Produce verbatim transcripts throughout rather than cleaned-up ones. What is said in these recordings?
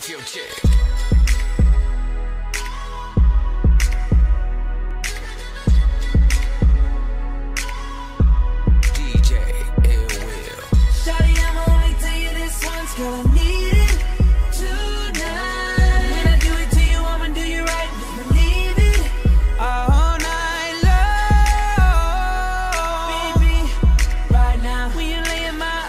off your chick. D J Ill Will. Shawty, I'ma only tell you this once, girl, I need it tonight. When I do it to you, I'ma do you right, believe it. All night long, baby. Right now, when you lay in my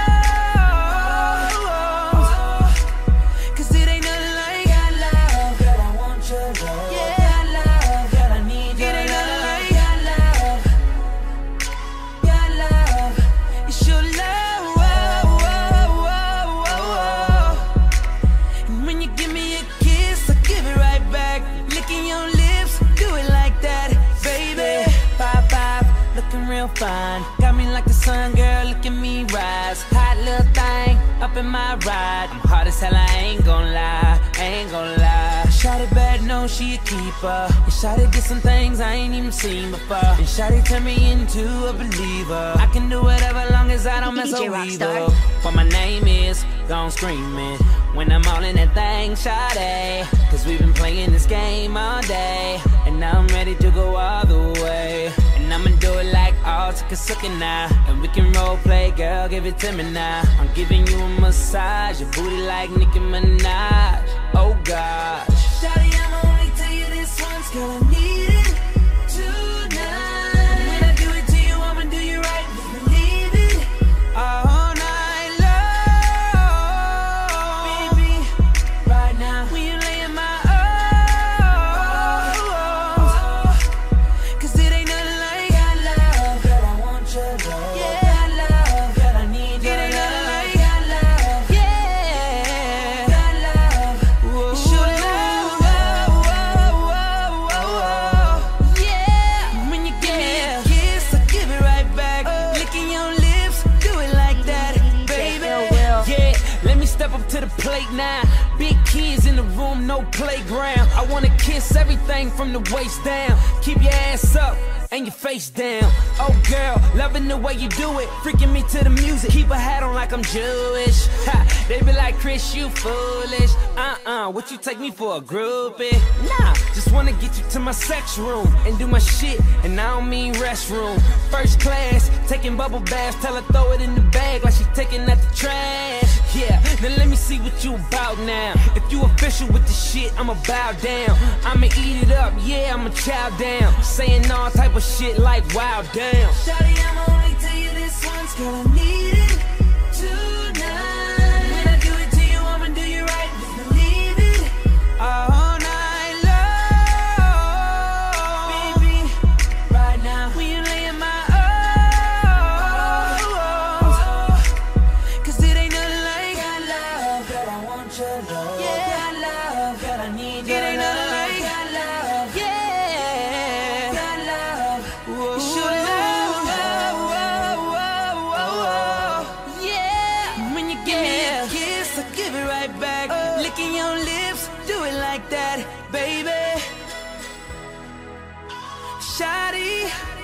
arms, cause it ain't nothing like your love. Girl, I want your love. Yeah, love. Girl, I need your love. It ain't nothing like your love. Your love. It's your love. Whoa, whoa, whoa, whoa, whoa. And when you give me a kiss, I give it right back. Licking your lips, do it like that, baby. Five, five, looking real fine. Got me like the sun, girl, look at me rise. Hot little thing, up in my ride. I'm hard as hell, I ain't gon' lie, I ain't gon' lie. Shawty bad, no, she a keeper. And Shawty did some things I ain't even seen before. And Shawty turned me into a believer. I can do whatever long as I don't mess D J with Rockstar. either. What my name is, gone screaming. When I'm all in that thing, Shawty. Cause we've been playing this game all day. And now I'm ready to go all the way. And I'ma do it like all Takasuka now. And we can role play, girl, give it to me now. I'm giving you a massage, your booty like Nicki Minaj. Oh gosh. Shawty, I'ma only tell you this once, girl, I need it tonight. When I do it to you, I'ma do you right, believe it. All night long, baby. Right now, when you lay in my arms, cause it ain't nothing like your love. Girl, I want your love. Yeah, love. Girl, I need your love. It ain't nothing like your love. Yeah, your love. It's your love. Whoa, whoa, whoa, whoa. Yeah, when you give me a kiss, I give it right back. Licking your lips, do it like that, baby. Yeah, let me step up to the plate now. Big kids in the room, no playground. I wanna kiss everything from the waist down. Keep your ass up and your face down. Oh girl, loving the way you do it, freaking me to the music. Keep a hat on like I'm Jewish. Ha, they be like, Chris, you foolish. Uh-uh, what you take me for, a groupie? Nah, just wanna get you to my sex room and do my shit, and I don't mean restroom. First class, taking bubble baths, tell her throw it in the bag like she taking out the trash. Yeah, then let me see what you about now. If you official with the shit, I'ma bow down. I'ma eat it up, yeah, I'ma chow down. Saying all type of shit like wow, damn. Shawty, I'ma only tell you this once, girl, I need it tonight. When I do it to you, I'ma do you right, believe it. All night long, baby. Right now, when you lay in my arms, cause it ain't nothing like your love. Girl, I want your love. Yeah, love. Girl, I need your love. It ain't nothing like your love. Yeah, your love. It's your love. Whoa, whoa, whoa, whoa. Yeah, when you give me a kiss, I give it right back. Licking your lips, do it like that, baby. Shawty.